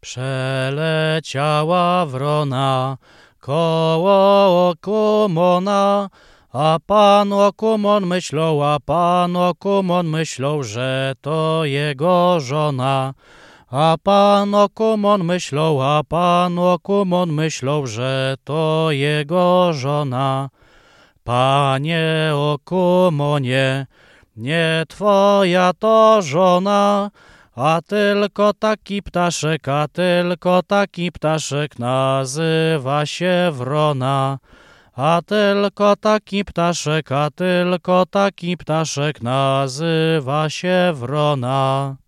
Przeleciała wrona koło Okumona, a pan Okumon myślał, że to jego żona. A pan Okumon myślał, że to jego żona. Panie Okumonie, nie twoja to żona, a tylko taki ptaszek nazywa się wrona. A tylko taki ptaszek nazywa się wrona.